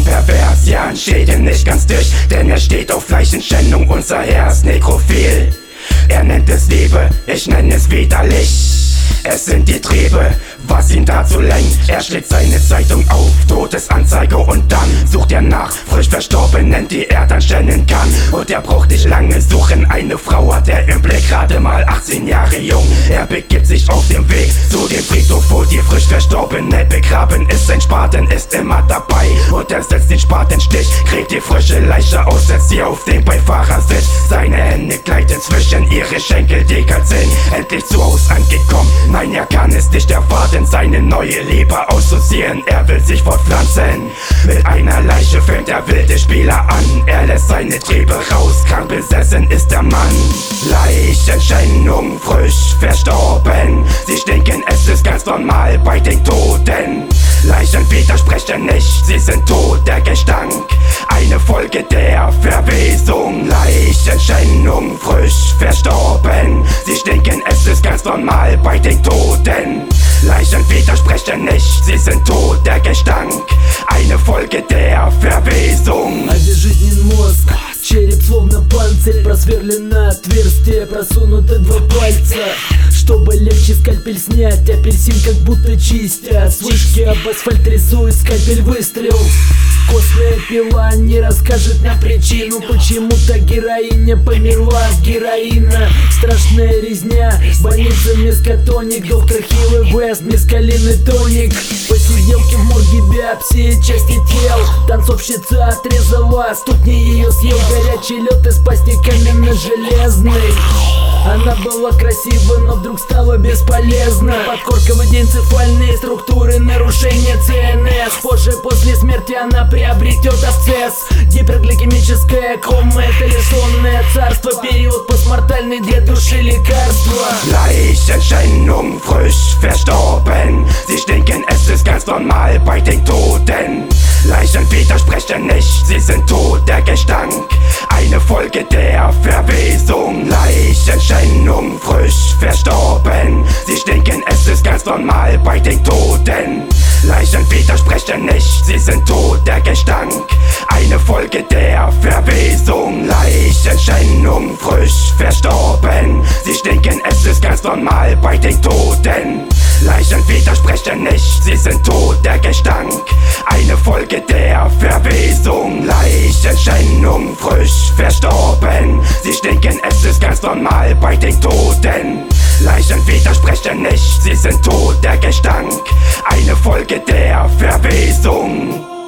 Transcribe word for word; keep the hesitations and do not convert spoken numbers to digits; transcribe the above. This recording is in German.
pervers, ja ein Schädel nicht ganz durch, denn er steht auf Leichenschändung, unser Herr ist nekrophil. Er nennt es Liebe, ich nenne es widerlich. Es sind die Triebe, was ihn dazu lenkt. Er schlägt seine Zeitung auf, Todesanzeige, und dann sucht er nach frisch Verstorbenen, die er dann stellen kann. Und er braucht nicht lange suchen, eine Frau hat er im Blick, gerade mal achtzehn Jahre jung. Er begibt sich auf den Weg zu dem Friedhof, wo die frisch Verstorbene begraben ist. Sein Spaten ist immer dabei und er setzt den Spatenstich, gräbt die frische Leiche aus, setzt sie auf den Beifahrersitz. Seine Hände gleiten zwischen ihre Schenkel, die kalt sind, endlich zu Haus angekommen. Nein, er kann es nicht erwarten, seine neue Liebe auszuziehen. Er will sich fortpflanzen. Mit einer Leiche fängt er wilde Spieler an. Er lässt seine Triebe raus, krank besessen ist der Mann. Leichenschändung, frisch verstorben. Sie stinken, es ist ganz normal bei den Toten. Leichen widersprechen nicht, sie sind tot, der Gestank, eine Folge der Verwesung. Leichenschändung, frisch verstorben. Sie stinken, es ist ganz normal bei den Toten. Leichen widersprechen nicht, sie sind tot, der Gestank, eine Folge der Verwesung. Обезжизнен мозг, череп словно панцирь, просверлено отверстие, просунуты два пальца, чтобы легче скальпель снять. Апельсин как будто чистят, с вышки об асфальт рисует скальпель выстрел. Костная пила не расскажет нам причину, почему-то героиня померла от героина. Страшная резня, больница мискотоник, доктор Хилл и Вест, мискалин и тоник. Посиделки в морге, биопсии части тел. Танцовщица отрезала, ступни ее съел горячий лед из пасти каменно-железной. Она была красива, но вдруг стала бесполезна. Подкорка водоэнцефальные структуры, нарушение ЦНС. Позже, после смерти, она приобретет абсцесс. Гипергликемическая кома, это лишенное царство. Период постмортальный для души лекарства. Leichenschändung, frisch verstorben. Sie stinken, es ist ganz normal bei den Toten. Leichen widersprechen nicht, sie sind tot, der Gestank, eine Folge der Verwesung. Leichenschändung, frisch verstorben. Sie stinken, es ist ganz normal bei den Toten. Leichen widersprechen nicht, sie sind tot, der Gestank, eine Folge der Verwesung. Leichenschändung, frisch verstorben. Sie stinken, es ist ganz normal bei den Toten. Leichen widersprechen nicht, sie sind tot, der Gestank, eine Folge der Verwesung. Leichenschändung, frisch verstorben. Sie stinken, es ist ganz normal bei den Toten. Leichen widersprechen nicht, sie sind tot, der Gestank, eine Folge der Verwesung.